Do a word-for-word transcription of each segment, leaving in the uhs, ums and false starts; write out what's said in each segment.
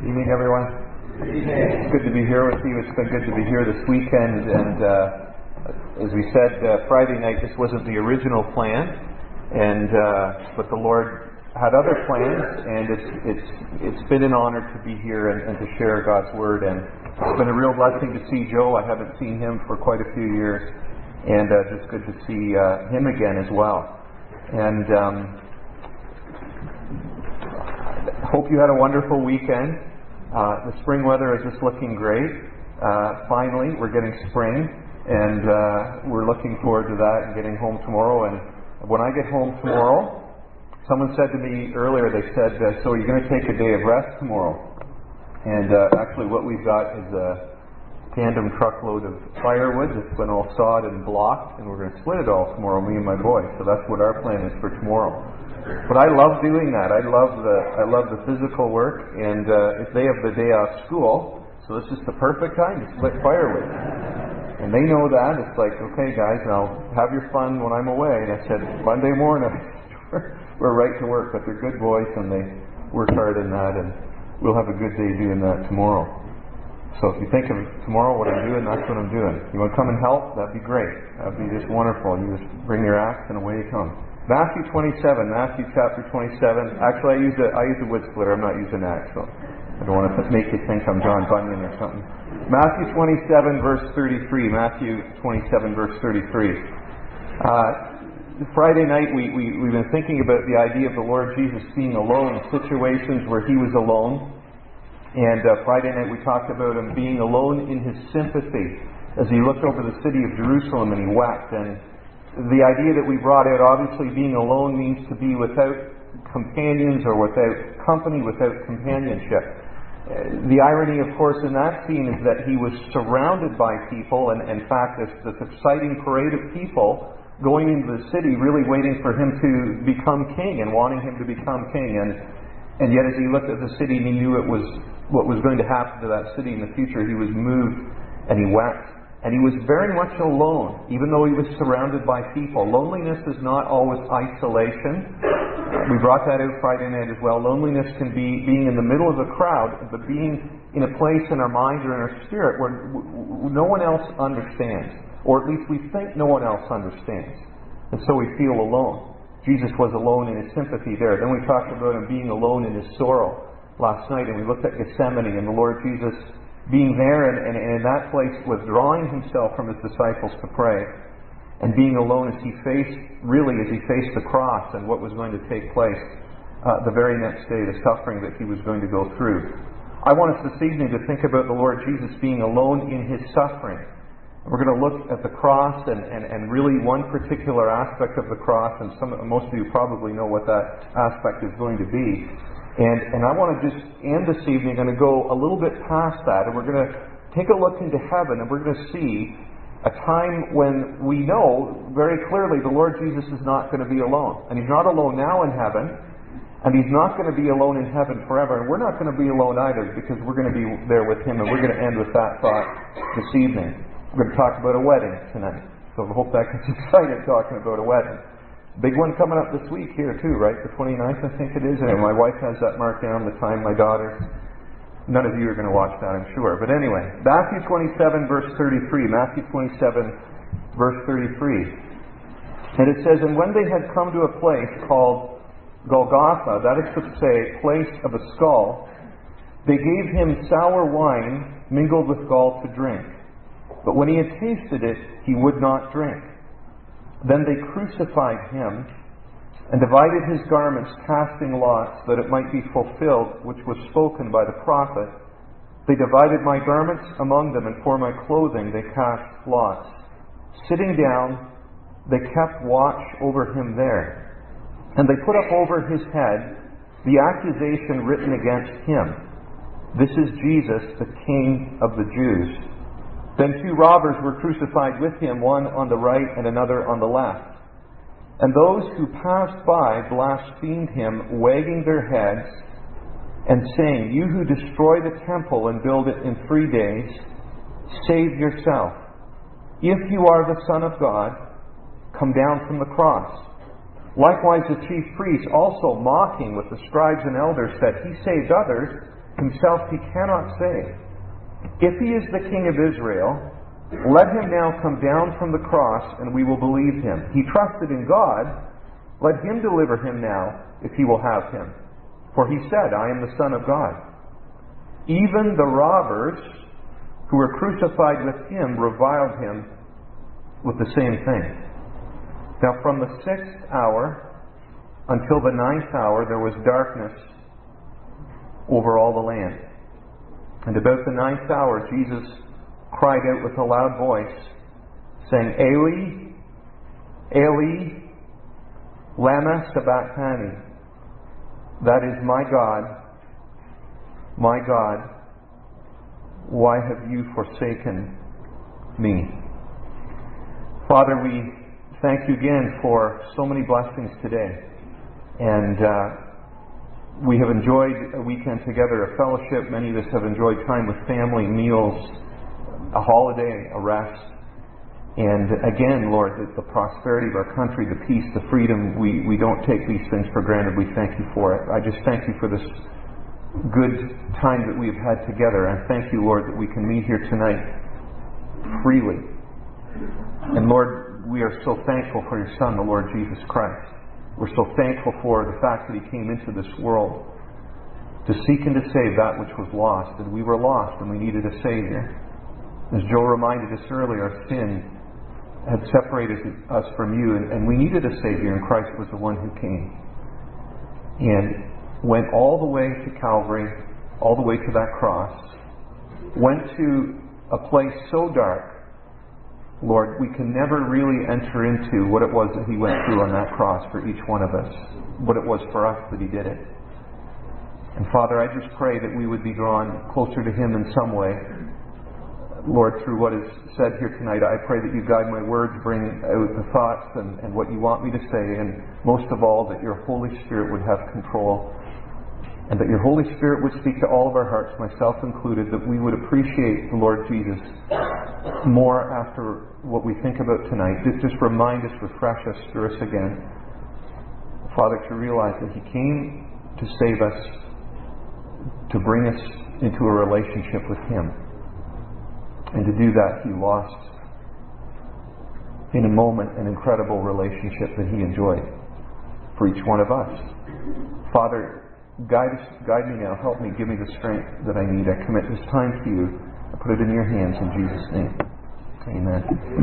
Evening, everyone. It's good to be here with you. It's been good to be here this weekend. And uh, as we said uh, Friday night, this wasn't the original plan, and uh, but the Lord had other plans, and it's it's it's been an honor to be here and, and to share God's word. And it's been a real blessing to see Joe. I haven't seen him for quite a few years, and uh, just good to see uh, him again as well. And um, hope you had a wonderful weekend. Uh, the spring weather is just looking great. Uh, finally, we're getting spring, and uh, we're looking forward to that and getting home tomorrow. And when I get home tomorrow, someone said to me earlier, they said, uh, so you're going to take a day of rest tomorrow? And uh, actually what we've got is a tandem truckload of firewood that's been all sawed and blocked, and we're going to split it all tomorrow, me and my boy. So that's what our plan is for tomorrow. But I love doing that. I love the I love the physical work, and uh, if they have the day off school, so this is the perfect time to split firewood. And they know that. It's like, okay, guys, now have your fun when I'm away. And I said, Monday morning, we're right to work. But they're good boys, and they work hard in that, and we'll have a good day doing that tomorrow. So if you think of tomorrow what I'm doing, that's what I'm doing. You want to come and help? That'd be great. That'd be just wonderful. You just bring your axe, and away you come. Matthew twenty-seven, Matthew chapter twenty-seven. Actually, I use a I use a wood splitter. I'm not using an axe, so I don't want to make you think I'm John Bunyan or something. Matthew twenty-seven, verse thirty-three. Matthew twenty-seven, verse thirty-three. Uh, Friday night, we, we we've been thinking about the idea of the Lord Jesus being alone in situations where He was alone. And uh, Friday night, we talked about Him being alone in His sympathy as He looked over the city of Jerusalem and He wept. And the idea that we brought out, obviously being alone means to be without companions or without company, without companionship. Uh, the irony, of course, in that scene is that He was surrounded by people, and in fact, this, this exciting parade of people going into the city, really waiting for Him to become king and wanting Him to become king. And, and yet as He looked at the city and He knew it was what was going to happen to that city in the future, He was moved and He wept. And He was very much alone, even though He was surrounded by people. Loneliness is not always isolation. Uh, we brought that out Friday night as well. Loneliness can be being in the middle of a crowd, but being in a place in our mind or in our spirit where w- w- no one else understands. Or at least we think no one else understands. And so we feel alone. Jesus was alone in His sympathy there. Then we talked about Him being alone in His sorrow last night, and we looked at Gethsemane and the Lord Jesus being there and, and, and in that place withdrawing Himself from His disciples to pray, and being alone as He faced, really as He faced the cross and what was going to take place uh, the very next day, the suffering that He was going to go through. I want us this evening to think about the Lord Jesus being alone in His suffering. We're going to look at the cross and, and, and really one particular aspect of the cross, and some, most of you probably know what that aspect is going to be. And, and I want to just end this evening, going to go a little bit past that, and we're going to take a look into heaven, and we're going to see a time when we know very clearly the Lord Jesus is not going to be alone. And He's not alone now in heaven, and He's not going to be alone in heaven forever. And we're not going to be alone either, because we're going to be there with Him, and we're going to end with that thought this evening. We're going to talk about a wedding tonight. So I hope that gets you excited talking about a wedding. Big one coming up this week here too, right? The twenty-ninth, I think it is. And my wife has that marked down, the time, my daughter. None of you are going to watch that, I'm sure. But anyway, Matthew twenty-seven, verse thirty-three. Matthew twenty-seven, verse thirty-three. And it says, and when they had come to a place called Golgotha, that is to say, place of a skull, they gave Him sour wine mingled with gall to drink. But when He had tasted it, He would not drink. Then they crucified Him and divided His garments, casting lots, that it might be fulfilled, which was spoken by the prophet. They divided my garments among them, and for my clothing they cast lots. Sitting down, they kept watch over Him there. And they put up over His head the accusation written against Him. This is Jesus, the King of the Jews. Then two robbers were crucified with Him, one on the right and another on the left. And those who passed by blasphemed Him, wagging their heads and saying, you who destroy the temple and build it in three days, save yourself. If you are the Son of God, come down from the cross. Likewise the chief priests, also mocking with the scribes and elders, said, He saved others. himself he cannot say, if he is the King of Israel, let him now come down from the cross, and we will believe him. He trusted in God. Let him deliver him now, if he will have him. For he said, I am the Son of God. Even the robbers who were crucified with him reviled him with the same thing. Now from the sixth hour until the ninth hour there was darkness over all the land. And about the ninth hour Jesus cried out with a loud voice, saying, Eli, Eli, lama sabachthani. That is, my God, my God, why have you forsaken me? Father, we thank you again for so many blessings today. And uh, we have enjoyed a weekend together, a fellowship. Many of us have enjoyed time with family, meals, a holiday, a rest. And again, Lord, the, the prosperity of our country, the peace, the freedom, we, we don't take these things for granted. We thank you for it. I just thank you for this good time that we've had together. And thank you, Lord, that we can meet here tonight freely. And Lord, we are so thankful for your Son, the Lord Jesus Christ. We're so thankful for the fact that he came into this world to seek and to save that which was lost. And we were lost and we needed a Savior. As Joe reminded us earlier, our sin had separated us from you, and, and we needed a Savior, and Christ was the one who came. And went all the way to Calvary, all the way to that cross, went to a place so dark, Lord, we can never really enter into what it was that he went through on that cross for each one of us, what it was for us that he did it. And Father, I just pray that we would be drawn closer to him in some way. Lord, through what is said here tonight, I pray that you guide my words, bring out the thoughts and, and what you want me to say, and most of all, that your Holy Spirit would have control, and that your Holy Spirit would speak to all of our hearts, myself included, that we would appreciate the Lord Jesus more after what we think about tonight. Just, just remind us, refresh us, stir us again. Father, to realize that he came to save us, to bring us into a relationship with him. And to do that, he lost, in a moment, an incredible relationship that he enjoyed for each one of us. Father, guide us, guide me now. Help me. Give me the strength that I need. I commit this time to you. I put it in your hands in Jesus' name. Amen.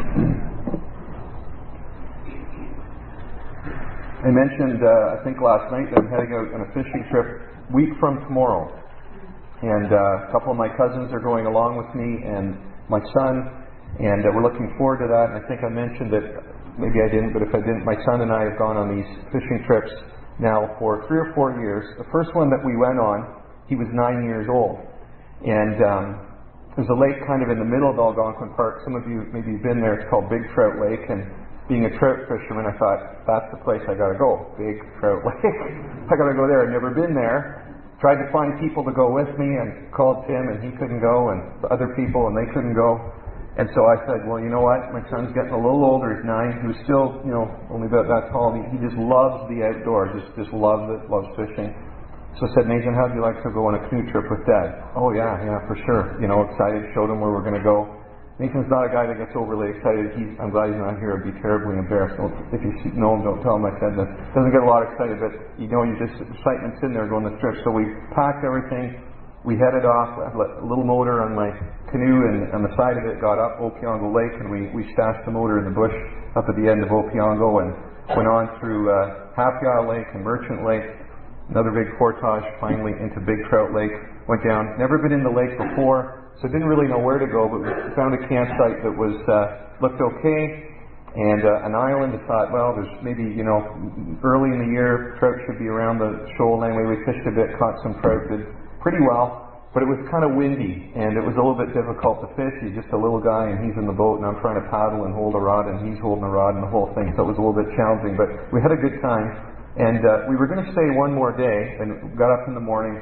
I mentioned, uh, I think last night, that I'm heading out on a fishing trip week from tomorrow. And uh, a couple of my cousins are going along with me, and my son, and uh, we're looking forward to that. And I think I mentioned that, maybe I didn't, but if I didn't, my son and I have gone on these fishing trips now for three or four years. The first one that we went on, he was nine years old. And um, there's a lake kind of in the middle of Algonquin Park. Some of you maybe have been there. It's called Big Trout Lake. And being a trout fisherman, I thought, that's the place I got to go. Big Trout Lake. I got to go there. I've never been there. Tried to find people to go with me, and called Tim, and he couldn't go, and other people, and they couldn't go. And so I said, well, you know what? My son's getting a little older. He's nine. He was still, you know, only about that tall. He, he just loves the outdoors. Just, just loves it. Loves fishing. So I said, Nathan, how'd you like to go on a canoe trip with Dad? Oh yeah, yeah, for sure. You know, excited. Showed him where we're going to go. Nathan's not a guy that gets overly excited. He's, I'm glad he's not here. I'd be terribly embarrassed. Don't, if you know him, don't tell him I said that. Doesn't get a lot excited, but you know, you just excitement's in there going this trip. So we packed everything. We headed off. I had a little motor on my canoe, and on the side of it got up Opeongo Lake, and we, we stashed the motor in the bush up at the end of Opeongo, and went on through uh, Happy Isle Lake and Merchant Lake. Another big portage, finally into Big Trout Lake. Went down. Never been in the lake before, so didn't really know where to go, but we found a campsite that was uh, looked okay, and uh, an island. I thought, well, there's maybe, you know, early in the year, trout should be around the shoal. Anyway, we fished a bit, caught some trout, did pretty well, but it was kind of windy, and it was a little bit difficult to fish. He's just a little guy, and he's in the boat, and I'm trying to paddle and hold a rod, and he's holding a rod, and the whole thing, so it was a little bit challenging, but we had a good time. And uh, we were going to stay one more day, and got up in the morning,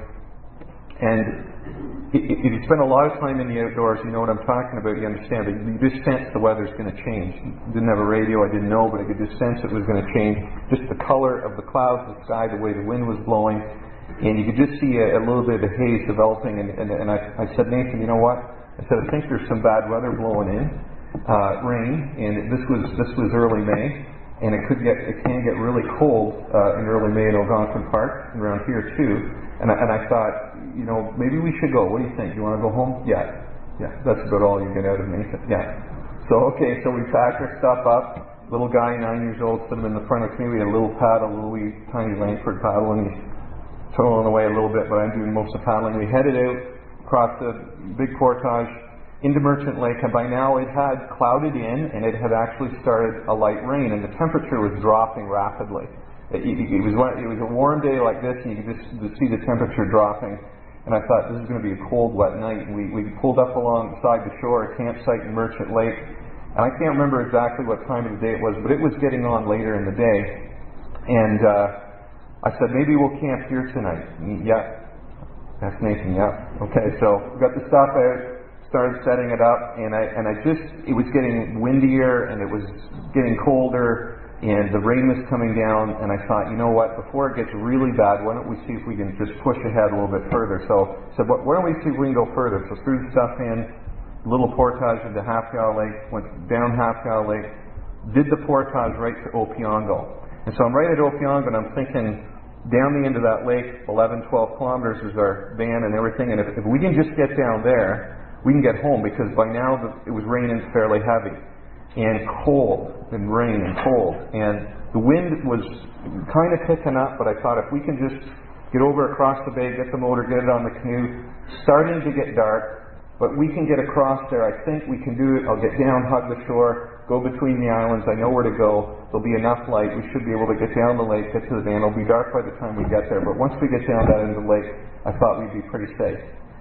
and if you spend a lot of time in the outdoors, you know what I'm talking about, you understand, but you just sense the weather's going to change. Didn't have a radio, I didn't know, but I could just sense it was going to change. Just the color of the clouds, the sky, the way the wind was blowing. and you could just see a, a little bit of a haze developing. And, and, and I, I said, Nathan, you know what? I said, I think there's some bad weather blowing in, uh, rain, and this was this was early May, and it could get it can get really cold uh, in early May in Algonquin Park and around here too. And I, and I thought, you know, maybe we should go. What do you think? You want to go home? Yeah, yeah. That's about all you get out of me. Yeah. So okay, so we packed our stuff up. Little guy, nine years old, sitting in the front of me. We had a little paddle, a little wee tiny Langford paddle, and he's throwing away a little bit, but I'm doing most of the paddling. We headed out across the big portage into Merchant Lake, and by now it had clouded in, and it had actually started a light rain, and the temperature was dropping rapidly. It, it, it was it was a warm day like this, and you could just see the temperature dropping. And I thought, this is going to be a cold, wet night. And we, we pulled up alongside the shore, a campsite in Merchant Lake. And I can't remember exactly what time of the day it was, but it was getting on later in the day. And uh, I said, maybe we'll camp here tonight. And, yeah. That's Nathan, yeah. Okay, so we got the stuff out, started setting it up, and I and I just, it was getting windier, and it was getting colder, and the rain was coming down, and I thought, you know what, before it gets really bad, why don't we see if we can just push ahead a little bit further. So I said, why don't we see if we can go further? So threw the stuff in, little portage into Half-Gall Lake, went down Half-Gall Lake, did the portage right to Opiongo. And so I'm right at Opiongo, and I'm thinking, down the end of that lake, eleven, twelve kilometers is our van and everything, and if, if we can just get down there, we can get home, because by now the, it was raining fairly heavy, and cold, and rain and cold, and the wind was kind of picking up, but I thought if we can just get over across the bay, get the motor, get it on the canoe, starting to get dark, but we can get across there, I think we can do it. I'll get down, hug the shore, go between the islands, I know where to go, there'll be enough light, we should be able to get down the lake, get to the van, it'll be dark by the time we get there, but once we get down that into the lake, I thought we'd be pretty safe.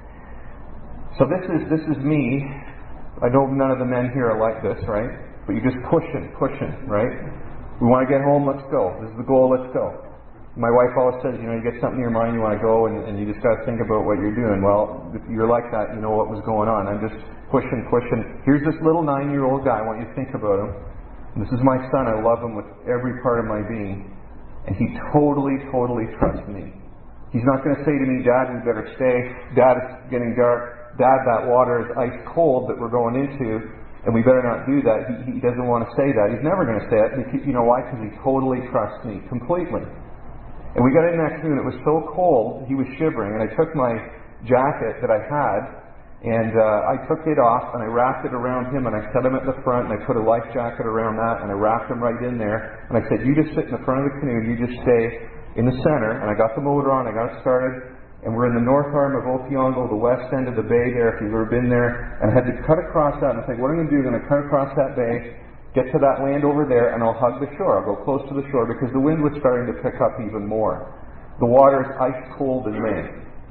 So this is this is me. I know none of the men here are like this, right? But you're just pushing, pushing, right? We want to get home, let's go. This is the goal, let's go. My wife always says, you know, you get something in your mind, you want to go, and, and you just got to think about what you're doing. Well, if you're like that, you know what was going on. I'm just pushing, pushing. Here's this little nine-year-old guy. I want you to think about him. And this is my son. I love him with every part of my being. And he totally, totally trusts me. He's not going to say to me, Dad, we better stay. Dad, it's getting dark. Dad, that water is ice cold that we're going into, and we better not do that. He, he doesn't want to say that. He's never going to say it. Because, you know why? Because he totally trusts me completely. And we got in that canoe, and it was so cold, he was shivering, and I took my jacket that I had, and uh, I took it off, and I wrapped it around him, and I set him at the front, and I put a life jacket around that, and I wrapped him right in there, and I said, you just sit in the front of the canoe, you just stay in the center, and I got the motor on, I got it started, and we're in the north arm of Opiongo, the west end of the bay there, if you've ever been there, and I had to cut across that, and I think, what I'm going to do, I'm going to cut across that bay, get to that land over there, and I'll hug the shore. I'll go close to the shore, because the wind was starting to pick up even more. The water is ice cold in May.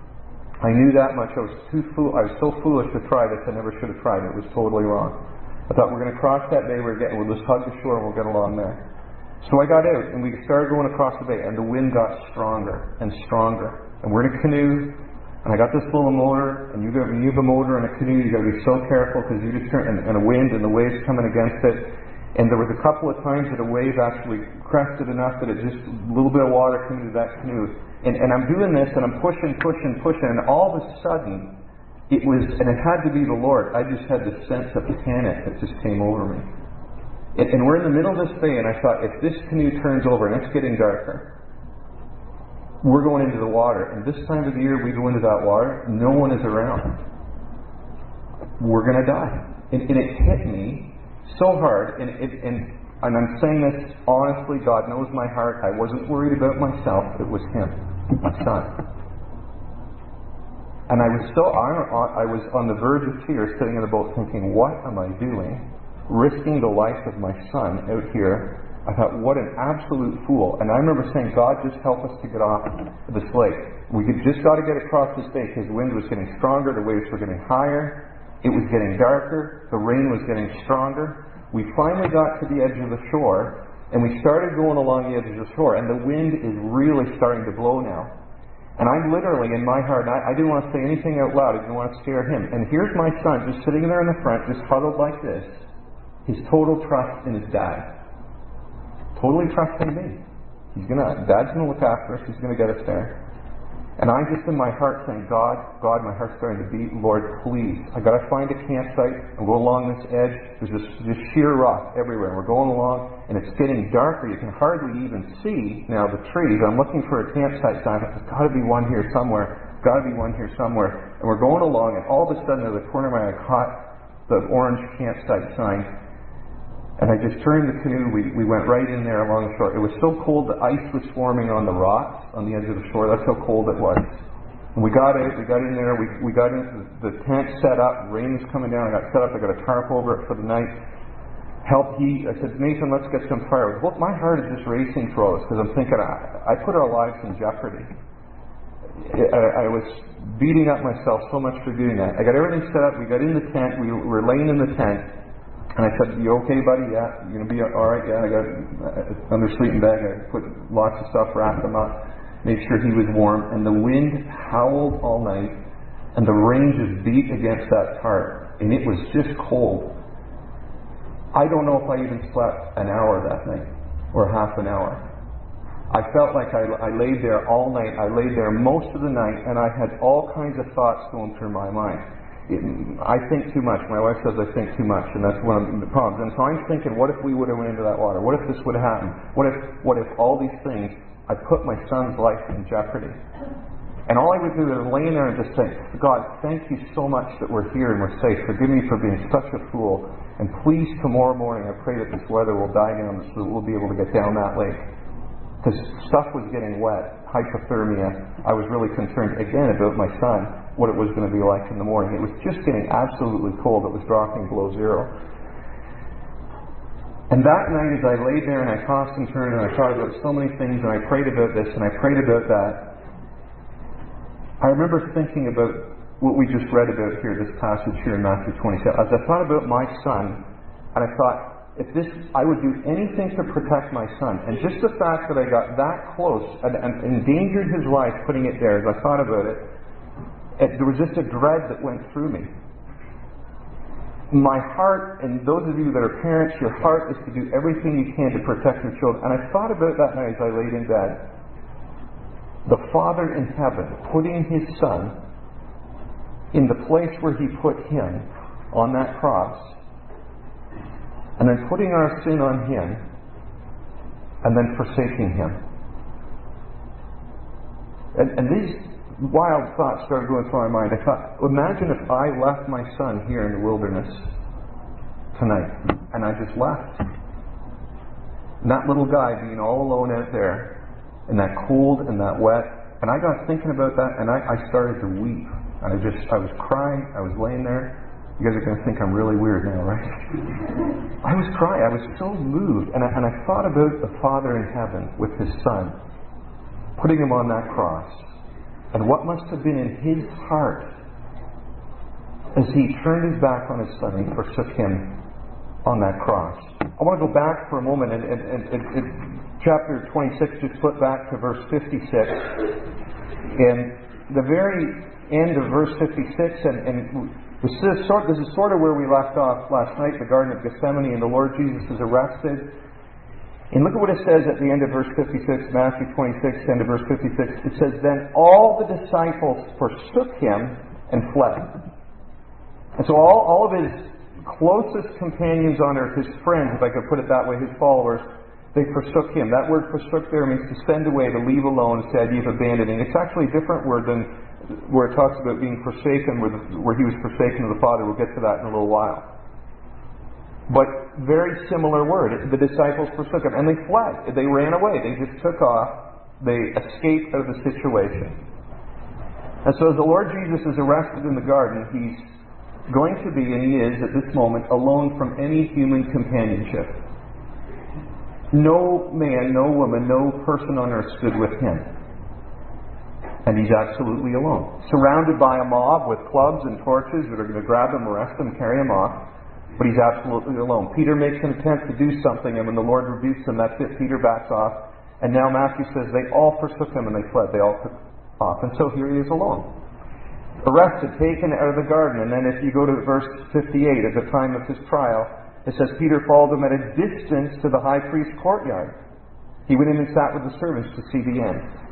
I knew that much. I was too fool. I was so foolish to try this. I never should have tried it. It was totally wrong. I thought, we're going to cross that bay. We're getting. We'll just hug the shore, and we'll get along there. So I got out, and we started going across the bay, and the wind got stronger and stronger. And we're in a canoe, and I got this little motor, and you, got, when you have a motor in a canoe, you got to be so careful, because you just turn, and, and a wind, and the waves coming against it. And there was a couple of times that a wave actually crested enough that it just, a little bit of water came into that canoe. And, and I'm doing this, and I'm pushing, pushing, pushing, and all of a sudden, it was, and it had to be the Lord, I just had this sense of panic that just came over me. And, and we're in the middle of this bay, and I thought, if this canoe turns over, and it's getting darker, we're going into the water. And this time of the year, we go into that water, no one is around. We're going to die. And, and it hit me so hard, and, it, and, and I'm saying this honestly, God knows my heart. I wasn't worried about myself. It was Him, my son. And I was so, I, I was on the verge of tears, sitting in the boat thinking, what am I doing? Risking the life of my son out here. I thought, what an absolute fool. And I remember saying, God, just help us to get off this lake. We could just got to get across this bay, because the wind was getting stronger, the waves were getting higher. It was getting darker. The rain was getting stronger. We finally got to the edge of the shore, and we started going along the edge of the shore, and the wind is really starting to blow now. And I'm literally, in my heart, I, I didn't want to say anything out loud. I didn't want to scare him. And here's my son just sitting there in the front, just huddled like this. His total trust in his dad. Totally trusting me. He's gonna, Dad's going to look after us. He's going to get us there. And I'm just in my heart saying, God, God, my heart's starting to beat. Lord, please. I've got to find a campsite and go along this edge. There's just, just sheer rock everywhere. We're going along, and it's getting darker. You can hardly even see now the trees. I'm looking for a campsite sign. There's got to be one here somewhere. Got to be one here somewhere. And we're going along, and all of a sudden, at the corner of my eye, I caught the orange campsite sign. And I just turned the canoe. We, we went right in there along the shore. It was so cold, the ice was forming on the rocks on the edge of the shore. That's how cold it was. And we got out. We got in there. We, we got into the, the tent set up. Rain was coming down. I got set up. I got a tarp over it for the night. Help heat. I said, Nathan, let's get some fire. Well, my heart is just racing through all this because I'm thinking, I, I put our lives in jeopardy. I, I was beating up myself so much for doing that. I got everything set up. We got in the tent. We were laying in the tent. And I said, you okay, buddy? Yeah. You going to be all right? Yeah. I got uh, under sleeping bag. I put lots of stuff, wrapped him up, made sure he was warm. And the wind howled all night, and the rain just beat against that tarp. And it was just cold. I don't know if I even slept an hour that night, or half an hour. I felt like I, I laid there all night. I laid there most of the night, and I had all kinds of thoughts going through my mind. I think too much. My wife says I think too much, and that's one of the problems. And so I'm thinking, what if we would have went into that water? What if this would have happened? What if, what if all these things, I put my son's life in jeopardy? And all I would do is lay in there and just say, God, thank you so much that we're here and we're safe. Forgive me for being such a fool. And please, tomorrow morning, I pray that this weather will die down so that we'll be able to get down that lake. Because stuff was getting wet, hypothermia. I was really concerned, again, about my son, what it was going to be like in the morning. It was just getting absolutely cold. It was dropping below zero. And that night, as I laid there and I tossed and turned and I thought about so many things and I prayed about this and I prayed about that, I remember thinking about what we just read about here, this passage here in Matthew twenty-seven. As I thought about my son, and I thought, if this, I would do anything to protect my son. And just the fact that I got that close and, and endangered his life putting it there, as I thought about it, it, there was just a dread that went through me. My heart, and those of you that are parents, your heart is to do everything you can to protect your children. And I thought about that night as I laid in bed. The Father in heaven putting His Son in the place where He put Him on that cross, and then putting our sin on Him, and then forsaking Him. And, and these wild thoughts started going through my mind. I thought, imagine if I left my son here in the wilderness tonight, and I just left. And that little guy being all alone out there, in that cold and that wet. And I got thinking about that, and I, I started to weep. I just, I was crying. I was laying there. You guys are going to think I'm really weird now, right? I was crying. I was so moved. And I, and I thought about the Father in heaven with His Son, putting Him on that cross. And what must have been in His heart as He turned His back on His Son and forsook Him on that cross. I want to go back for a moment and, and, and, and, and chapter twenty-six, just flip back to verse fifty-six. And the very end of verse fifty-six, and, and This is, sort, this is sort of where we left off last night, the Garden of Gethsemane, and the Lord Jesus is arrested. And look at what it says at the end of verse fifty-six, Matthew twenty-six, end of verse fifty-six. It says, then all the disciples forsook Him and fled. And so all, all of His closest companions on earth, His friends, if I could put it that way, His followers, they forsook Him. That word forsook there means to send away, to leave alone. It's the idea of abandoning. It's actually a different word than where it talks about being forsaken, where, the, where He was forsaken of the Father. We'll get to that in a little while. But very similar word. The disciples forsook Him, and they fled. They ran away. They just took off. They escaped out of the situation. And so as the Lord Jesus is arrested in the garden, He's going to be, and He is at this moment, alone from any human companionship. No man, no woman, no person on earth stood with Him. And He's absolutely alone. Surrounded by a mob with clubs and torches that are going to grab Him, arrest Him, carry Him off. But He's absolutely alone. Peter makes an attempt to do something, and when the Lord rebukes him, that's it. Peter backs off. And now Matthew says they all forsook Him and they fled. They all took off. And so here He is alone. Arrested, taken out of the garden. And then if you go to verse fifty-eight, at the time of His trial, it says Peter followed Him at a distance to the high priest's courtyard. He went in and sat with the servants to see the end.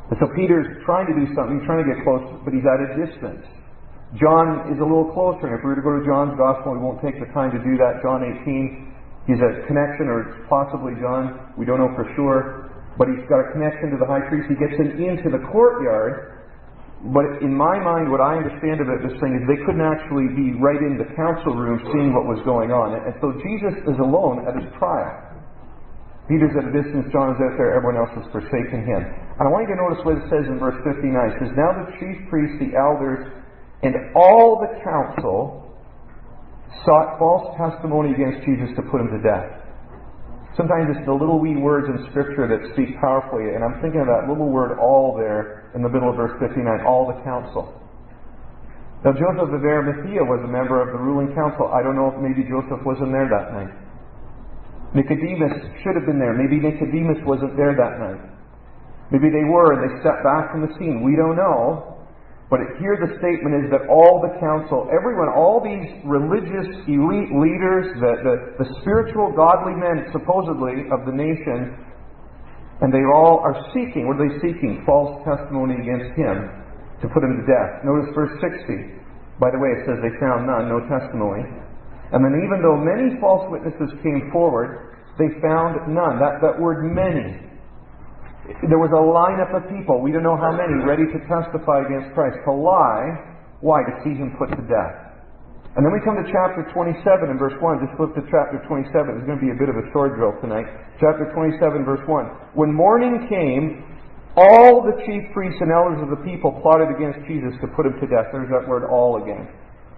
And so Peter's trying to do something, he's trying to get close, but he's at a distance. John is a little closer, and if we were to go to John's Gospel, we won't take the time to do that. John eighteen, he's a connection, or possibly John, we don't know for sure, but he's got a connection to the high priest. He gets him into the courtyard, but in my mind, what I understand about this thing is they couldn't actually be right in the council room seeing what was going on. And so Jesus is alone at his trial. Peter's at a distance, John is out there, everyone else has forsaken him. And I want you to notice what it says in verse fifty-nine. It says, "Now the chief priests, the elders, and all the council sought false testimony against Jesus to put him to death." Sometimes it's the little wee words in Scripture that speak powerfully, and I'm thinking of that little word "all" there in the middle of verse fifty-nine, all the council. Now Joseph of Arimathea was a member of the ruling council. I don't know if maybe Joseph wasn't there that night. Nicodemus should have been there. Maybe Nicodemus wasn't there that night. Maybe they were and they stepped back from the scene. We don't know. But here the statement is that all the council, everyone, all these religious elite leaders, the, the, the spiritual godly men supposedly of the nation, and they all are seeking, what are they seeking? False testimony against him to put him to death. Notice verse sixty. By the way, it says they found none, no testimony. And then even though many false witnesses came forward, they found none. That, that word many. There was a lineup of people, we don't know how many, ready to testify against Christ, to lie. Why? To see him put to death. And then we come to chapter twenty-seven and verse one. Just flip to chapter twenty-seven. It's going to be a bit of a sword drill tonight. Chapter twenty-seven, verse one. "When morning came, all the chief priests and elders of the people plotted against Jesus to put him to death." There's that word "all" again.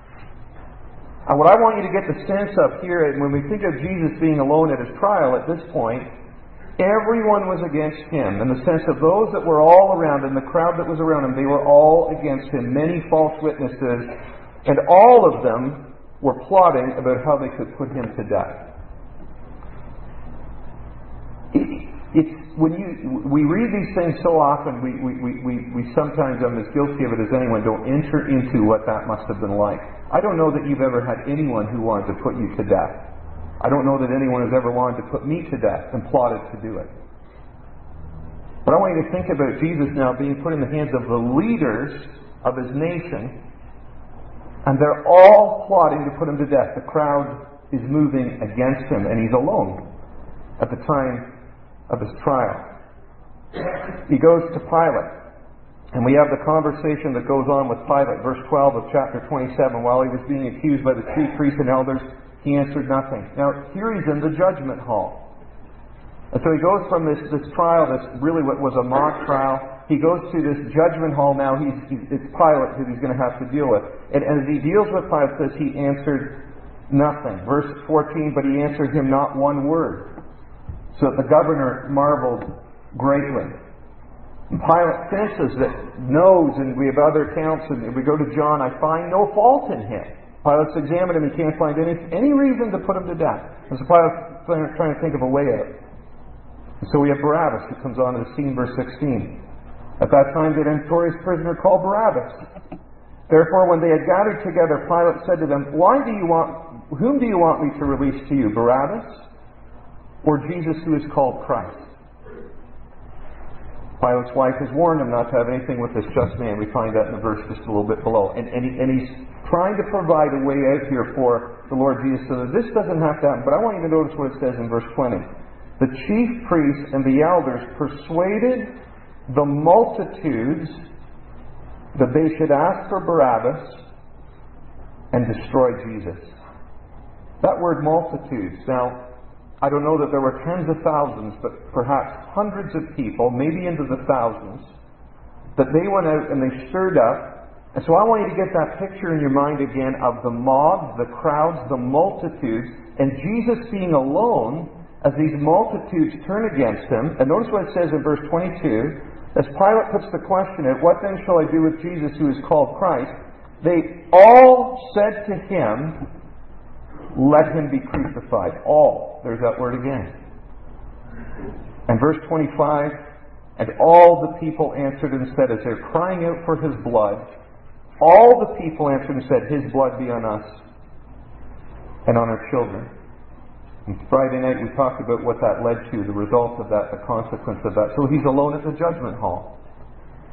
And what I want you to get the sense of here, and when we think of Jesus being alone at his trial at this point, everyone was against him, in the sense of those that were all around him, the crowd that was around him, they were all against him. Many false witnesses, and all of them were plotting about how they could put him to death. It's when you we read these things so often, we, we, we, we, we sometimes, I'm as guilty of it as anyone, don't enter into what that must have been like. I don't know that you've ever had anyone who wanted to put you to death. I don't know that anyone has ever wanted to put me to death and plotted to do it. But I want you to think about Jesus now being put in the hands of the leaders of his nation, and they're all plotting to put him to death. The crowd is moving against him, and he's alone at the time of his trial. He goes to Pilate, and we have the conversation that goes on with Pilate. Verse twelve of chapter twenty-seven, "While he was being accused by the chief priests and elders, he answered nothing." Now, here he's in the judgment hall. And so he goes from this, this trial, this really what was a mock trial, he goes to this judgment hall now. He's, he's, it's Pilate who he's going to have to deal with. And, and as he deals with Pilate, it says he answered nothing. Verse fourteen, "But he answered him not one word, so that the governor marveled greatly." And Pilate senses that, knows, and we have other accounts, and if we go to John, "I find no fault in him." Pilate's examined him, he can't find any, any reason to put him to death. And so Pilate's trying to think of a way out. And so we have Barabbas who comes on to the scene, verse sixteen. "At that time they had a notorious prisoner called Barabbas. Therefore when they had gathered together, Pilate said to them, Why do you want, whom do you want me to release to you, Barabbas or Jesus who is called Christ?" Pilate's wife has warned him not to have anything with this just man. We find that in the verse just a little bit below. And, and, he, and he's trying to provide a way out here for the Lord Jesus so that this doesn't have to happen. But I want you to notice what it says in verse twenty. "The chief priests and the elders persuaded the multitudes that they should ask for Barabbas and destroy Jesus." That word multitudes. Now, I don't know that there were tens of thousands, but perhaps hundreds of people, maybe into the thousands, that they went out and they stirred up. And so I want you to get that picture in your mind again of the mob, the crowds, the multitudes, and Jesus being alone as these multitudes turn against him. And notice what it says in verse twenty-two. As Pilate puts the question at, "What then shall I do with Jesus who is called Christ?" They all said to him, "Let him be crucified." All. There's that word again. And verse twenty-five, "And all the people answered and said," as they're crying out for his blood, all the people answered and said, "His blood be on us and on our children." And Friday night we talked about what that led to, the result of that, the consequence of that. So he's alone at the judgment hall.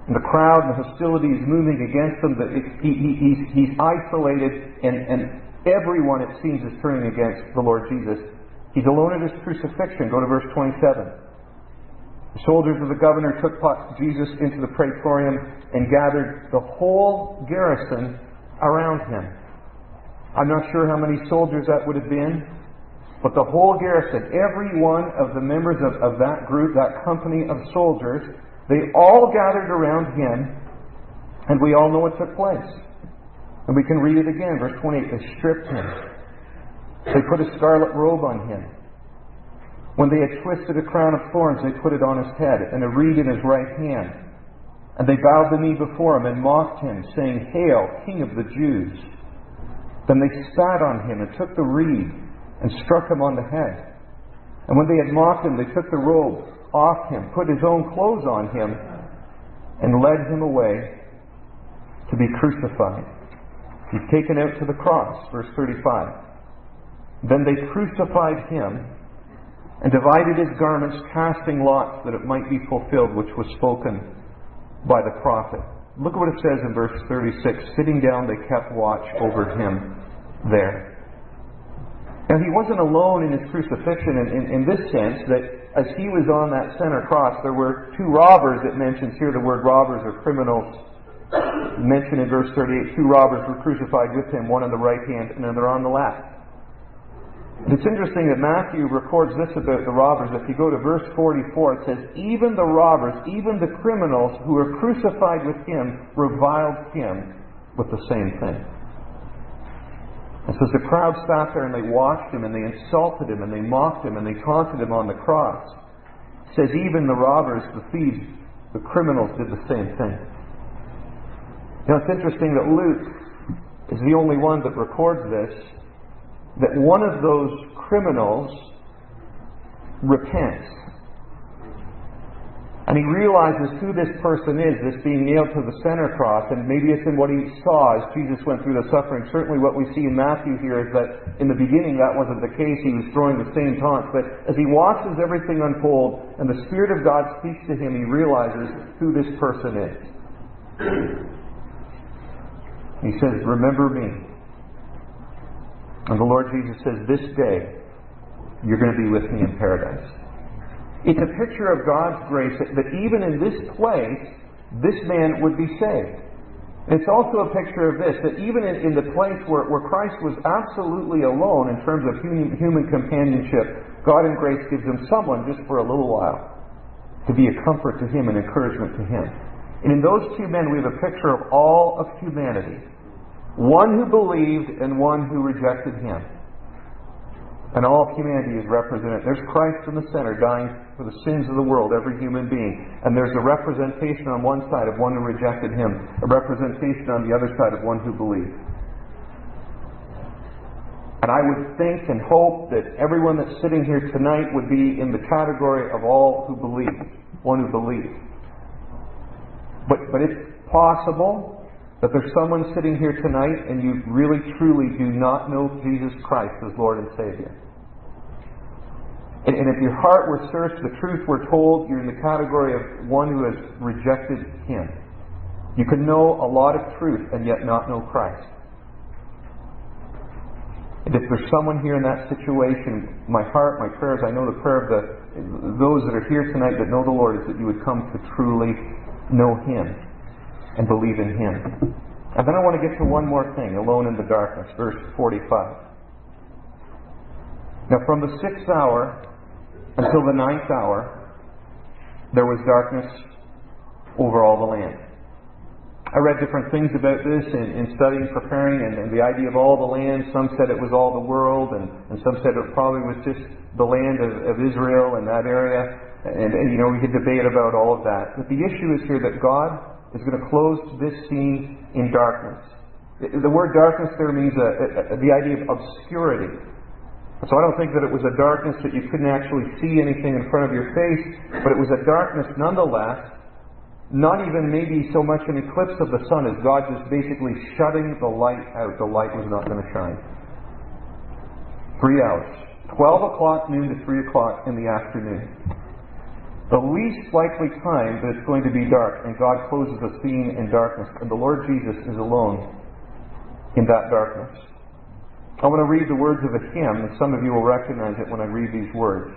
And the crowd and the hostility is moving against him. That he, he, he's, he's isolated, and, and everyone, it seems, is turning against the Lord Jesus. He's alone at his crucifixion. Go to verse twenty-seven. The soldiers of the governor took Jesus into the praetorium and gathered the whole garrison around him. I'm not sure how many soldiers that would have been, but the whole garrison, every one of the members of, of that group, that company of soldiers, they all gathered around him, and we all know what took place. And we can read it again, verse twenty-eight. They stripped him. They put a scarlet robe on him. When they had twisted a crown of thorns, they put it on his head, and a reed in his right hand. And they bowed the knee before him and mocked him, saying, "Hail, King of the Jews!" Then they spat on him and took the reed and struck him on the head. And when they had mocked him, they took the robe off him, put his own clothes on him, and led him away to be crucified. He's taken out to the cross, verse thirty-five. Then they crucified him and divided his garments, casting lots that it might be fulfilled, which was spoken by the prophet. Look at what it says in verse thirty-six. Sitting down, they kept watch over him there. Now, he wasn't alone in his crucifixion in, in, in this sense, that as he was on that center cross, there were two robbers. It mentions here the word robbers or criminals. Mentioned in verse thirty-eight, two robbers were crucified with him, one on the right hand and another on the left. It's interesting that Matthew records this about the robbers. If you go to verse forty-four, it says, "Even the robbers, even the criminals who were crucified with him, reviled him with the same thing." It says the crowd sat there and they watched him and they insulted him and they mocked him and they taunted him on the cross. It says even the robbers, the thieves, the criminals did the same thing. Now it's interesting that Luke is the only one that records this, that one of those criminals repents. And he realizes who this person is, this being nailed to the center cross, and maybe it's in what he saw as Jesus went through the suffering. Certainly what we see in Matthew here is that in the beginning that wasn't the case. He was throwing the same taunts. But as he watches everything unfold and the Spirit of God speaks to him, he realizes who this person is. He says, "Remember me." And the Lord Jesus says, "This day you're going to be with me in paradise." It's a picture of God's grace that, that even in this place, this man would be saved. It's also a picture of this, that even in, in the place where, where Christ was absolutely alone in terms of human, human companionship, God in grace gives him someone just for a little while to be a comfort to him and encouragement to him. And in those two men, we have a picture of all of humanity. One who believed and one who rejected him. And all of humanity is represented. There's Christ in the center, dying for the sins of the world, every human being. And there's a representation on one side of one who rejected him, a representation on the other side of one who believed. And I would think and hope that everyone that's sitting here tonight would be in the category of all who believe, one who believes. But, but it's possible that there's someone sitting here tonight and you really truly do not know Jesus Christ as Lord and Savior. And, and if your heart were searched, the truth were told, you're in the category of one who has rejected Him. You could know a lot of truth and yet not know Christ. And if there's someone here in that situation, my heart, my prayers, I know the prayer of the those that are here tonight that know the Lord is that you would come to truly know Him and believe in Him. And then I want to get to one more thing, alone in the darkness, verse forty-five. Now from the sixth hour until the ninth hour, there was darkness over all the land. I read different things about this in, in studying, preparing, and, and the idea of all the land. Some said it was all the world, and, and some said it probably was just the land of, of Israel and that area. And, and, you know, we could debate about all of that. But the issue is here that God is going to close this scene in darkness. The word darkness there means a, a, the idea of obscurity. So I don't think that it was a darkness that you couldn't actually see anything in front of your face, but it was a darkness nonetheless, not even maybe so much an eclipse of the sun as God just basically shutting the light out. The light was not going to shine. Three hours. Twelve o'clock noon to three o'clock in the afternoon. The least likely time that it's going to be dark, and God closes a scene in darkness, and the Lord Jesus is alone in that darkness. I want to read the words of a hymn, and some of you will recognize it when I read these words.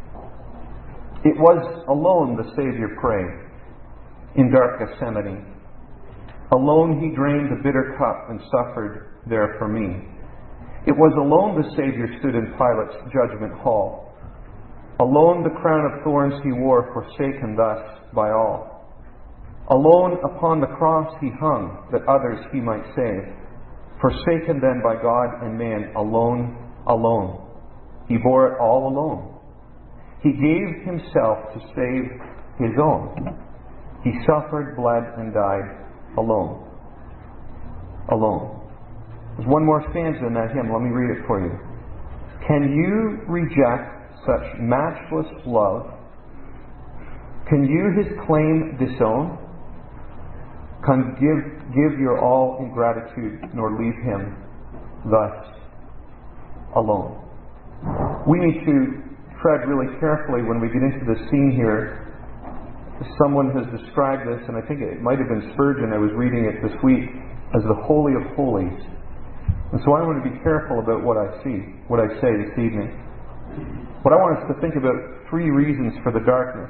It was alone the Savior prayed in dark Gethsemane. Alone he drained the bitter cup and suffered there for me. It was alone the Savior stood in Pilate's judgment hall. Alone the crown of thorns he wore, forsaken thus by all. Alone upon the cross he hung, that others he might save. Forsaken then by God and man, alone, alone. He bore it all alone. He gave himself to save his own. He suffered, bled, and died alone. Alone. There's one more stanza in that hymn. Let me read it for you. Can you reject such matchless love? Can you his claim disown? Can give, give your all in gratitude, nor leave him thus alone. We need to tread really carefully when we get into this scene here. Someone has described this, and I think it might have been Spurgeon, I was reading it this week, as the Holy of Holies. And so I want to be careful about what I see, what I say this evening. But I want us to think about three reasons for the darkness.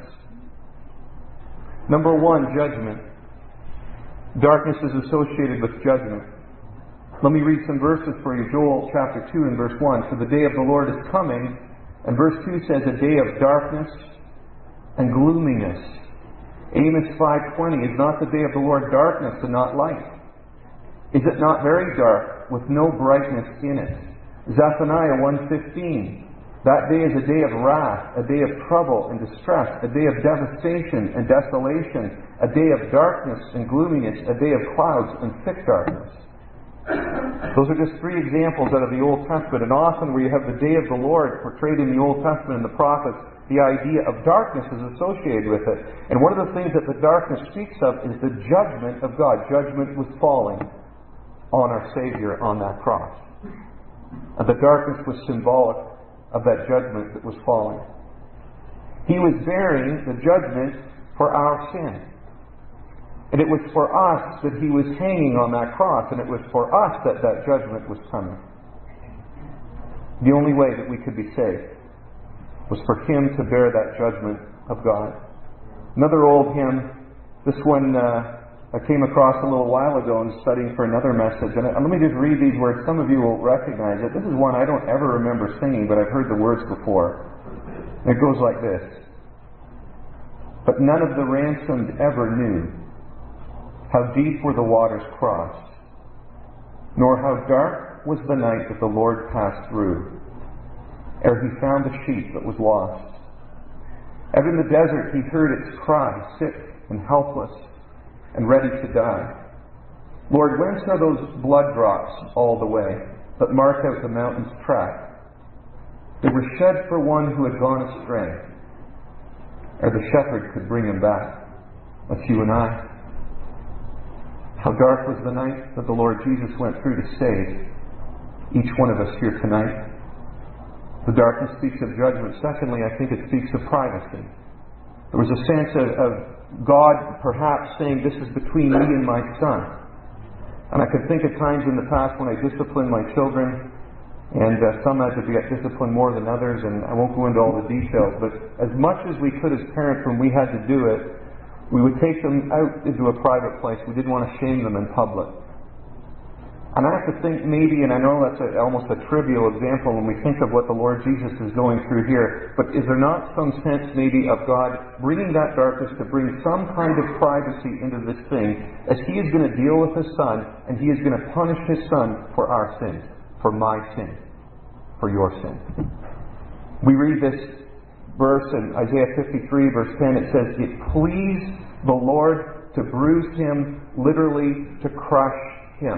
Number one, judgment. Darkness is associated with judgment. Let me read some verses for you. Joel chapter two and verse one. For the day of the Lord is coming, and verse two says, a day of darkness and gloominess. Amos five twenty, is not the day of the Lord darkness and not light? Is it not very dark, with no brightness in it? Zephaniah one fifteen, that day is a day of wrath, a day of trouble and distress, a day of devastation and desolation, a day of darkness and gloominess, a day of clouds and thick darkness. Those are just three examples out of the Old Testament, and often where you have the day of the Lord portrayed in the Old Testament and the prophets, the idea of darkness is associated with it. And one of the things that the darkness speaks of is the judgment of God. Judgment was falling on our Savior on that cross. And the darkness was symbolic of that judgment that was falling. He was bearing the judgment for our sin. And it was for us that He was hanging on that cross, and it was for us that that judgment was coming. The only way that we could be saved was for Him to bear that judgment of God. Another old hymn, this one uh, I came across a little while ago and studying for another message. And, I, and let me just read these words. Some of you will recognize it. This is one I don't ever remember singing, but I've heard the words before. And it goes like this. But none of the ransomed ever knew how deep were the waters crossed, nor how dark was the night that the Lord passed through, ere He found the sheep that was lost. Out in the desert He heard its cry, sick and helpless and ready to die. Lord, whence are those blood drops all the way that mark out the mountain's track? They were shed for one who had gone astray, ere the shepherd could bring him back. That's you and I. How dark was the night that the Lord Jesus went through to save each one of us here tonight. The darkness speaks of judgment. Secondly, I think it speaks of privacy. There was a sense of, of God perhaps saying, this is between me and my son. And I could think of times in the past when I disciplined my children, and uh, some had to get disciplined more than others, and I won't go into all the details, but as much as we could as parents when we had to do it, we would take them out into a private place. We didn't want to shame them in public. And I have to think maybe, and I know that's a, almost a trivial example when we think of what the Lord Jesus is going through here, but is there not some sense maybe of God bringing that darkness to bring some kind of privacy into this thing, as He is going to deal with His Son, and He is going to punish His Son for our sins, for my sin, for your sin. We read this verse in Isaiah fifty-three, verse ten. It says, it pleased the Lord to bruise Him, literally to crush Him.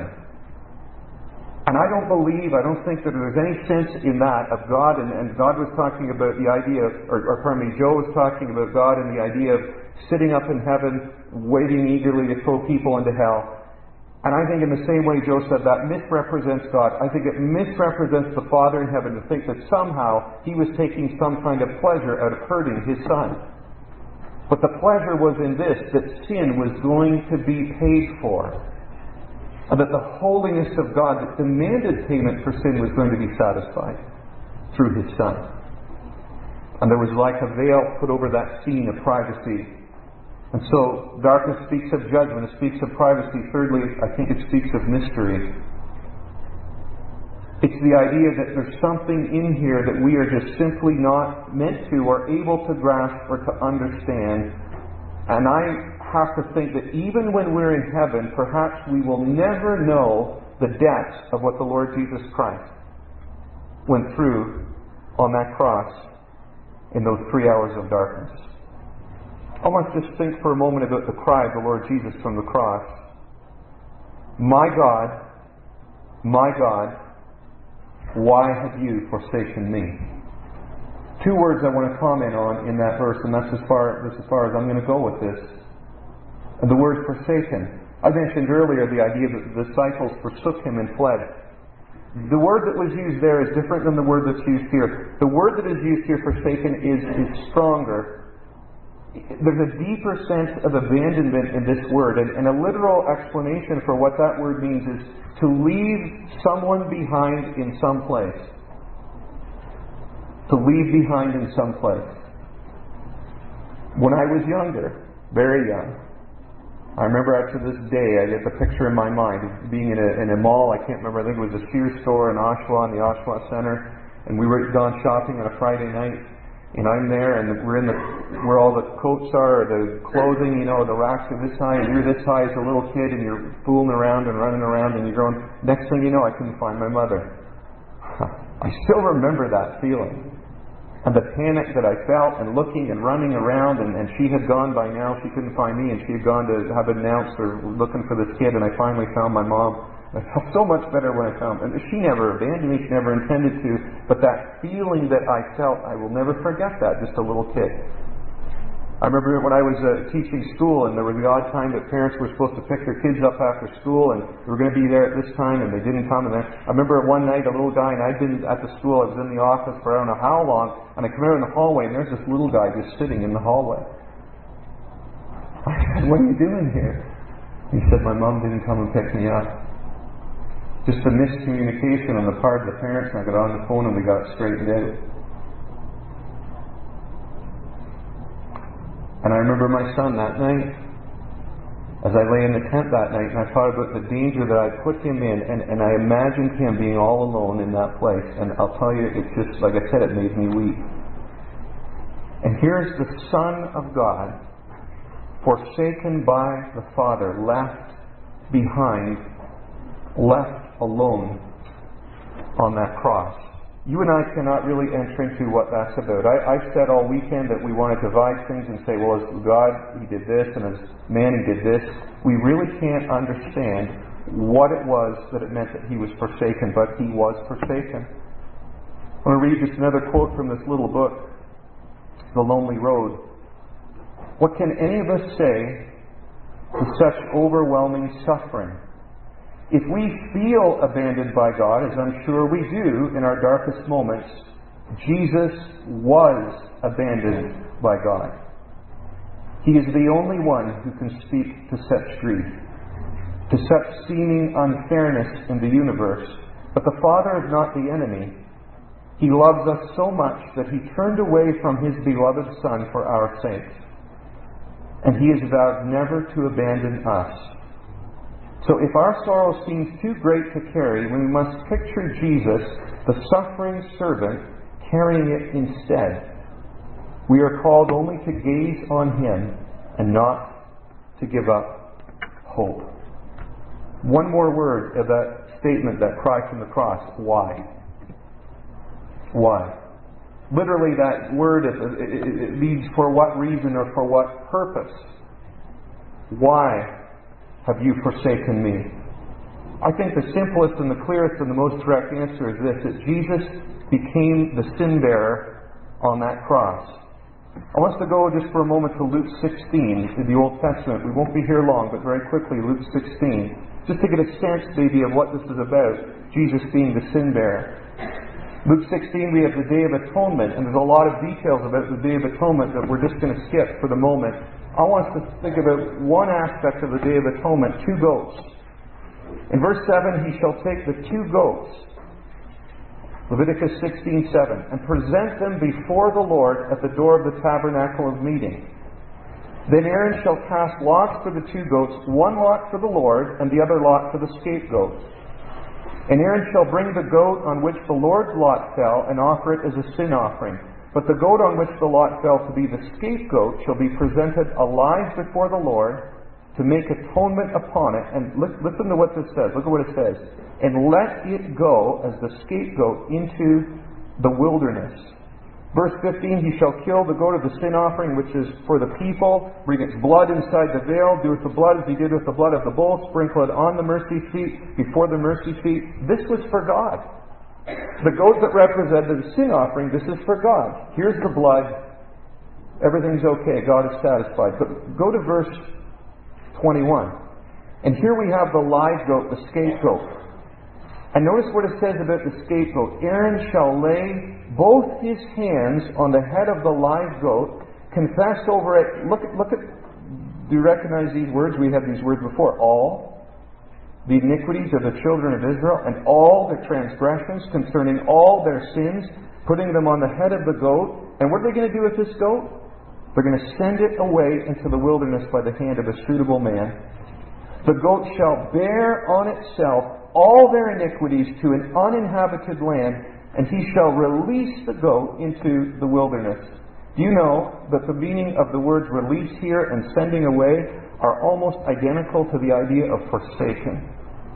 And I don't believe, I don't think that there's any sense in that of God, and, and God was talking about the idea of, or, or pardon me, Joe was talking about God and the idea of sitting up in heaven, waiting eagerly to throw people into hell. And I think in the same way Joe said that misrepresents God. I think it misrepresents the Father in heaven to think that somehow He was taking some kind of pleasure out of hurting His Son. But the pleasure was in this, that sin was going to be paid for. And that the holiness of God that demanded payment for sin was going to be satisfied through His Son. And there was like a veil put over that scene of privacy. And so darkness speaks of judgment, it speaks of privacy. Thirdly, I think it speaks of mystery. It's the idea that there's something in here that we are just simply not meant to or able to grasp or to understand. And I have to think that even when we're in heaven, perhaps we will never know the depths of what the Lord Jesus Christ went through on that cross in those three hours of darkness. I want to just think for a moment about the cry of the Lord Jesus from the cross. My God, my God, why have you forsaken me? Two words I want to comment on in that verse, and that's as far, that's as, far as I'm going to go with this. And the word forsaken. I mentioned earlier the idea that the disciples forsook Him and fled. The word that was used there is different than the word that's used here. The word that is used here, forsaken, is, is stronger. There's a deeper sense of abandonment in this word, and, and a literal explanation for what that word means is to leave someone behind in some place. To leave behind in some place. When I was younger, very young, I remember up to this day, I get the picture in my mind of being in a, in a mall. I can't remember, I think it was a Sears store in Oshawa, in the Oshawa Center, and we were gone shopping on a Friday night. And I'm there, and we're in the where all the coats are, or the clothing, you know, the racks are this high, and you're this high as a little kid, and you're fooling around and running around, and you're going, next thing you know, I couldn't find my mother. I still remember that feeling. And the panic that I felt, and looking and running around, and, and she had gone by now, she couldn't find me, and she had gone to have it announced, or looking for this kid, and I finally found my mom. I felt so much better when I found her. And she never abandoned me, she never intended to, but that feeling that I felt, I will never forget that, just a little kid. I remember when I was uh, teaching school, and there was the odd time that parents were supposed to pick their kids up after school, and they were going to be there at this time, and they didn't come. And then I remember one night, a little guy, and I'd been at the school, I was in the office for I don't know how long, and I come out in the hallway, and there's this little guy just sitting in the hallway. I said, what are you doing here? He said, my mom didn't come and pick me up. Just a miscommunication on the part of the parents, and I got on the phone and we got it straightened out. And I remember my son that night, as I lay in the tent that night, and I thought about the danger that I put him in, and, and I imagined him being all alone in that place. And I'll tell you, it's just, like I said, it made me weep. And here's the Son of God, forsaken by the Father, left behind, left alone on that cross. You and I cannot really enter into what that's about. I, I've said all weekend that we want to divide things and say, well, as God, He did this, and as man, He did this. We really can't understand what it was that it meant that He was forsaken, but He was forsaken. I want to read just another quote from this little book, The Lonely Road. What can any of us say to such overwhelming suffering? If we feel abandoned by God, as I'm sure we do in our darkest moments, Jesus was abandoned by God. He is the only one who can speak to such grief, to such seeming unfairness in the universe. But the Father is not the enemy. He loves us so much that He turned away from His beloved Son for our sakes. And He has vowed never to abandon us. So if our sorrow seems too great to carry, we must picture Jesus, the suffering servant, carrying it instead. We are called only to gaze on Him and not to give up hope. One more word of that statement, that cry from the cross. Why? Why? Literally that word, it means for what reason or for what purpose. Why have you forsaken me? I think the simplest and the clearest and the most direct answer is this, that Jesus became the sin bearer on that cross. I want us to go just for a moment to Luke sixteen in the Old Testament. We won't be here long, but very quickly, Luke sixteen. Just to get a sense maybe of what this is about, Jesus being the sin bearer. Luke sixteen, we have the Day of Atonement, and there's a lot of details about the Day of Atonement that we're just going to skip for the moment. I want us to think about one aspect of the Day of Atonement, two goats. In verse seven, he shall take the two goats, Leviticus sixteen seven, and present them before the Lord at the door of the tabernacle of meeting. Then Aaron shall cast lots for the two goats, one lot for the Lord, and the other lot for the scapegoat. And Aaron shall bring the goat on which the Lord's lot fell, and offer it as a sin offering. But the goat on which the lot fell to be the scapegoat shall be presented alive before the Lord to make atonement upon it. And listen to what this says. Look at what it says. And let it go as the scapegoat into the wilderness. Verse fifteen, he shall kill the goat of the sin offering, which is for the people, bring its blood inside the veil, do with the blood as he did with the blood of the bull, sprinkle it on the mercy seat, before the mercy seat. This was for God. The goat that represented the sin offering, this is for God. Here's the blood. Everything's okay. God is satisfied. But go to verse twenty-one. And here we have the live goat, the scapegoat. And notice what it says about the scapegoat. Aaron shall lay both his hands on the head of the live goat, confess over it. Look at, look at, do you recognize these words? We had these words before. All the iniquities of the children of Israel, and all their transgressions concerning all their sins, putting them on the head of the goat. And what are they going to do with this goat? They're going to send it away into the wilderness by the hand of a suitable man. The goat shall bear on itself all their iniquities to an uninhabited land, and he shall release the goat into the wilderness. Do you know that the meaning of the words release here and sending away are almost identical to the idea of forsaken?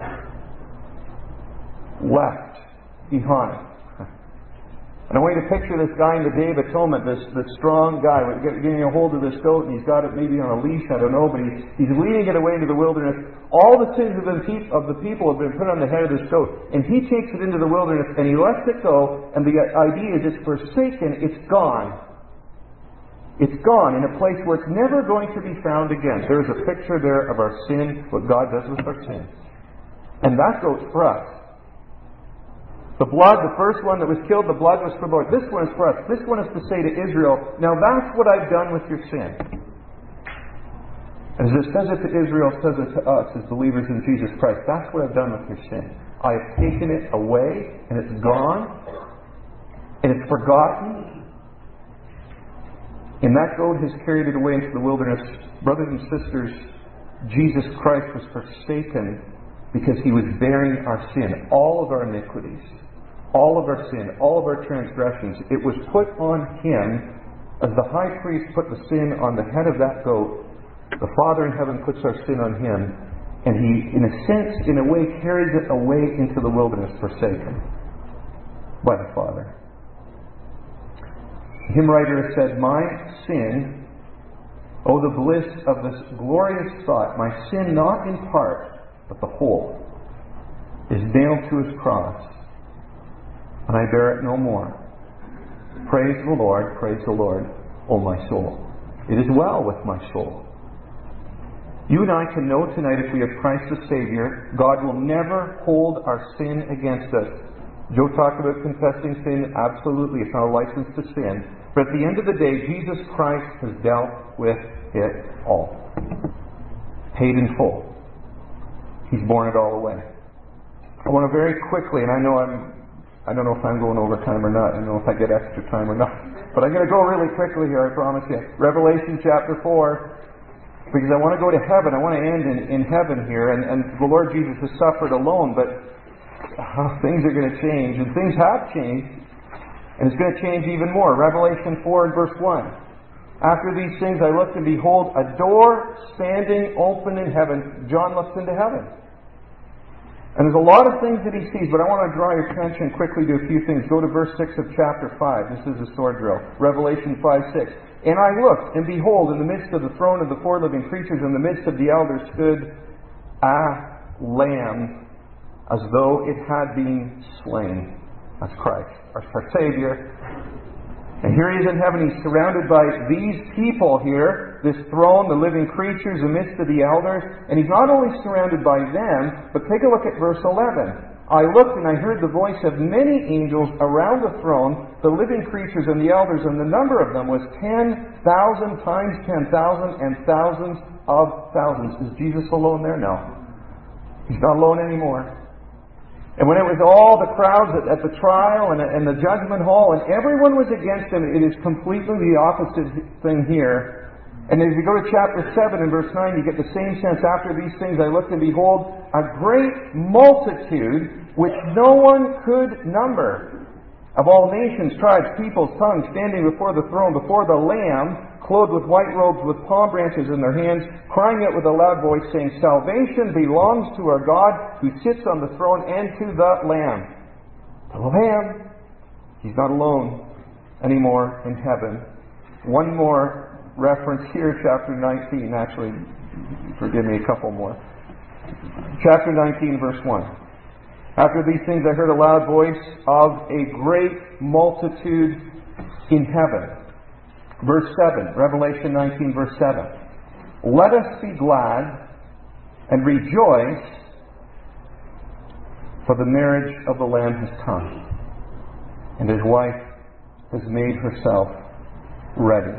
Left behind. And I want you to picture this guy in the Day of Atonement, this, this strong guy, getting a hold of this goat, and he's got it maybe on a leash, I don't know, but he's, he's leading it away into the wilderness. All the sins of the, pe- of the people have been put on the head of this goat, and he takes it into the wilderness, and he lets it go, and the idea is it's forsaken, it's gone. It's gone in a place where it's never going to be found again. There's a picture there of our sin, what God does with our sin. And that goes for us. The blood, the first one that was killed, the blood was for the Lord. This one is for us. This one is to say to Israel, now that's what I've done with your sin. As it says it to Israel, says it to us as believers in Jesus Christ. That's what I've done with your sin. I have taken it away, and it's gone, and it's forgotten. And that goat has carried it away into the wilderness. Brothers and sisters, Jesus Christ was forsaken because he was bearing our sin, all of our iniquities. All of our sin, all of our transgressions. It was put on him as the high priest put the sin on the head of that goat. The Father in heaven puts our sin on him, and he, in a sense, in a way, carries it away into the wilderness, forsaken by the Father. The hymn writer has said, my sin, oh the bliss of this glorious thought, my sin not in part, but the whole, is nailed to his cross, and I bear it no more. Praise the Lord, praise the Lord, O my soul. It is well with my soul. You and I can know tonight, if we have Christ the Savior, God will never hold our sin against us. Joe talked about confessing sin. Absolutely, it's not a license to sin. But at the end of the day, Jesus Christ has dealt with it all. Paid in full. He's borne it all away. I want to very quickly, and I know I'm I don't know if I'm going over time or not. I don't know if I get extra time or not. But I'm going to go really quickly here, I promise you. Revelation chapter four. Because I want to go to heaven. I want to end in, in heaven here. And, and the Lord Jesus has suffered alone. But uh, things are going to change. And things have changed. And it's going to change even more. Revelation four and verse one. After these things I looked, and behold, a door standing open in heaven. John looks into heaven. And there's a lot of things that he sees, but I want to draw your attention quickly to a few things. Go to verse six of chapter five. This is a sword drill. Revelation five six. And I looked, and behold, in the midst of the throne of the four living creatures, in the midst of the elders, stood a lamb, as though it had been slain. That's Christ, our, our Savior. And here he is in heaven. He's surrounded by these people here, this throne, the living creatures, in the midst of the elders. And he's not only surrounded by them, but take a look at verse eleven. I looked and I heard the voice of many angels around the throne, the living creatures and the elders, and the number of them was ten thousand times ten thousand and thousands of thousands. Is Jesus alone there? No. He's not alone anymore. And when it was all the crowds at, at the trial and, and the judgment hall, and everyone was against him, it is completely the opposite thing here. And if you go to chapter seven and verse nine, you get the same sense. After these things I looked, and behold, a great multitude which no one could number, of all nations, tribes, peoples, tongues, standing before the throne, before the Lamb, clothed with white robes, with palm branches in their hands, crying out with a loud voice, saying, Salvation belongs to our God, who sits on the throne, and to the Lamb. The Lamb. He's not alone anymore in heaven. One more reference here, chapter nineteen. Actually, forgive me, a couple more. Chapter nineteen, verse one. After these things I heard a loud voice of a great multitude in heaven. Verse seven, Revelation nineteen, verse seven. Let us be glad and rejoice, for the marriage of the Lamb has come, and his wife has made herself ready.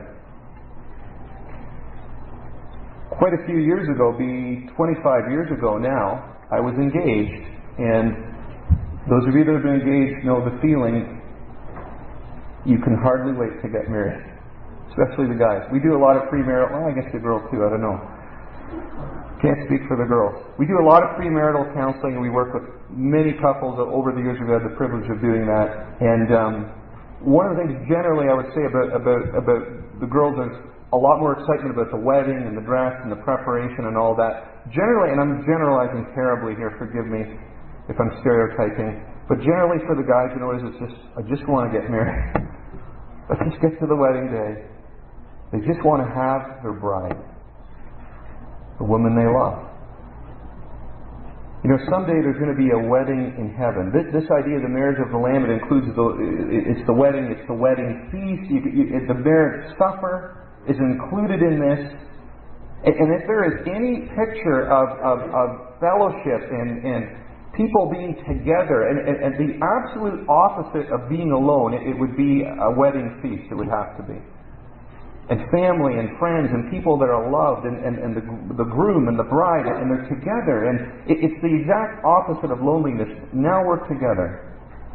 Quite a few years ago, be twenty-five years ago now, I was engaged. And those of you that have been engaged know the feeling. You can hardly wait to get married. Especially the guys. We do a lot of premarital, well, I guess the girls too, I don't know. Can't speak for the girls. We do a lot of premarital counseling, and we work with many couples. Over the years we've had the privilege of doing that. And um, one of the things generally I would say about, about, about the girls is a lot more excitement about the wedding and the dress and the preparation and all that. Generally, and I'm generalizing terribly here, forgive me if I'm stereotyping, but generally for the guys, you know, it's just, I just want to get married. Let's just get to the wedding day. They just want to have their bride, the woman they love. You know, someday there's going to be a wedding in heaven. This, this idea of the marriage of the Lamb, it includes the, it's the wedding, it's the wedding feast, you, you, the marriage supper is included in this. And if there is any picture of, of, of fellowship and, and people being together, and, and, and the absolute opposite of being alone, it, it would be a wedding feast, it would have to be. And family and friends and people that are loved, and, and, and the, the groom and the bride, and they're together. And it, it's the exact opposite of loneliness. Now we're together.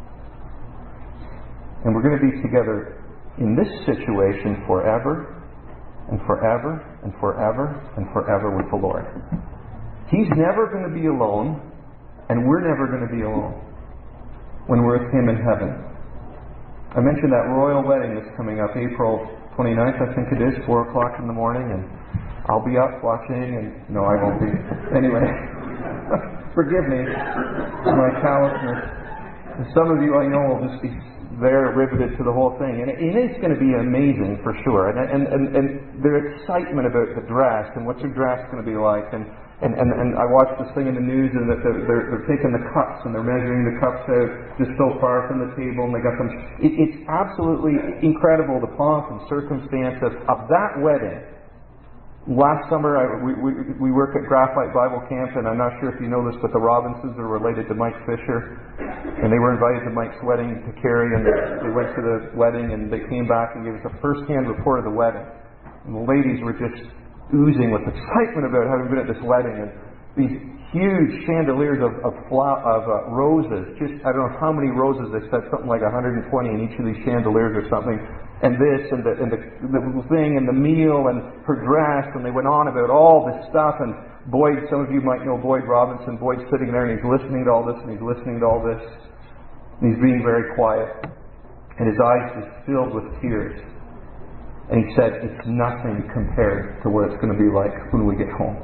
And we're going to be together in this situation forever, and forever, and forever, and forever with the Lord. He's never going to be alone, and we're never going to be alone when we're with Him in heaven. I mentioned that royal wedding that's coming up April twenty-ninth, I think it is, four o'clock in the morning, and I'll be up watching, and no, I won't be. Anyway, forgive me, my callousness. And some of you I know will just be there riveted to the whole thing, and it, it is going to be amazing for sure. And, and, and, and their excitement about the dress, and what's your dress going to be like, and And, and, and I watched this thing in the news, and that they're, they're, they're taking the cups and they're measuring the cups out just so far from the table, and they got them. It, it's absolutely incredible, the pomp and circumstance of, of that wedding. Last summer, I, we, we, we work at Graphite Bible Camp, and I'm not sure if you know this, but the Robinsons are related to Mike Fisher, and they were invited to Mike's wedding to Carrie, and they, they went to the wedding, and they came back and gave us a first-hand report of the wedding. And the ladies were just oozing with excitement about having been at this wedding, and these huge chandeliers of of, flower, of uh, roses. Just I don't know how many roses they said, something like one hundred twenty in each of these chandeliers or something. And this and the and the, the thing and the meal and her dress, and they went on about all this stuff. And Boyd, some of you might know Boyd Robinson. Boyd's sitting there and he's listening to all this and he's listening to all this. And he's being very quiet, and his eyes just filled with tears. And he said, it's nothing compared to what it's going to be like when we get home.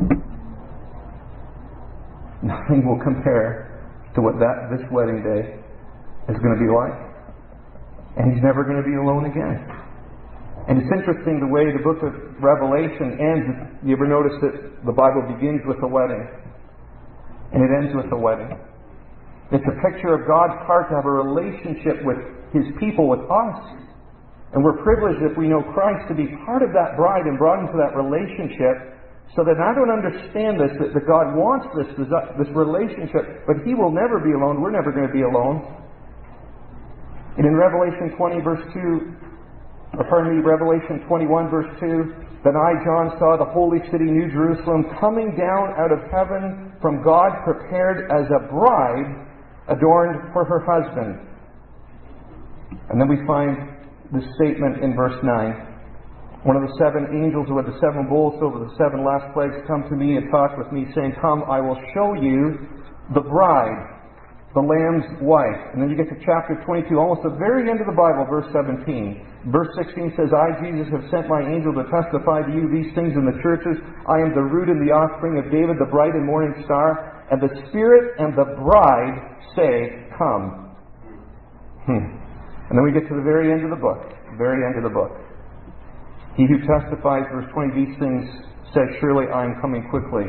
Nothing will compare to what that this wedding day is going to be like. And he's never going to be alone again. And it's interesting the way the book of Revelation ends. You ever notice that the Bible begins with a wedding, and it ends with a wedding? It's a picture of God's heart to have a relationship with His people, with us. And we're privileged, if we know Christ, to be part of that bride and brought into that relationship. So that I don't understand this, that, that God wants this, this, this relationship, but He will never be alone. We're never going to be alone. And in Revelation twenty, verse two, or pardon me, Revelation twenty-one, verse two, then I, John, saw the holy city, New Jerusalem, coming down out of heaven from God, prepared as a bride, adorned for her husband. And then we find this statement in verse nine. One of the seven angels who had the seven bowls over the seven last plagues come to me and talked with me, saying, Come, I will show you the bride, the Lamb's wife. And then you get to chapter twenty-two, almost the very end of the Bible, verse seventeen. Verse sixteen says, I, Jesus, have sent my angel to testify to you these things in the churches. I am the root and the offspring of David, the bright and morning star. And the Spirit and the bride say, Come. Hmm. And then we get to the very end of the book. Very end of the book. He who testifies, verse twenty, these things says, Surely I am coming quickly.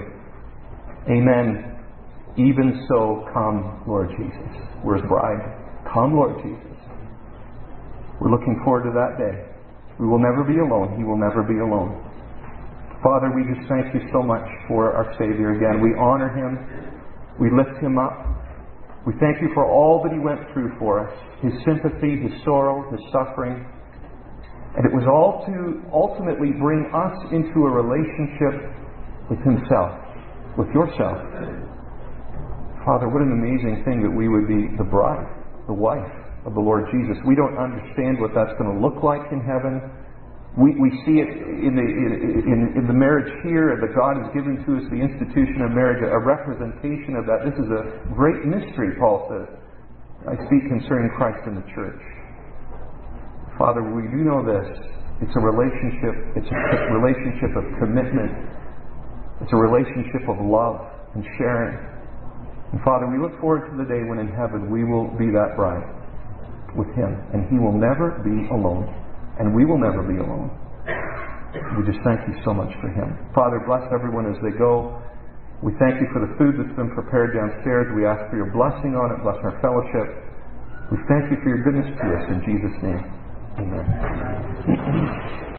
Amen. Even so, come, Lord Jesus. We're His bride. Come, Lord Jesus. We're looking forward to that day. We will never be alone. He will never be alone. Father, we just thank You so much for our Savior again. We honor Him. We lift Him up. We thank You for all that He went through for us. His sympathy, His sorrow, His suffering. And it was all to ultimately bring us into a relationship with Himself, with Yourself. Father, what an amazing thing that we would be the bride, the wife of the Lord Jesus. We don't understand what that's going to look like in heaven. We, we see it in the, in, in the marriage here that God has given to us, the institution of marriage, a representation of that. This is a great mystery, Paul says. I speak concerning Christ and the church. Father, we do know this. It's a relationship. It's a relationship of commitment. It's a relationship of love and sharing. And Father, we look forward to the day when in heaven we will be that bride with Him. And He will never be alone. And we will never be alone. We just thank You so much for Him. Father, bless everyone as they go. We thank You for the food that's been prepared downstairs. We ask for Your blessing on it. Bless our fellowship. We thank You for Your goodness to us. In Jesus' name. Amen.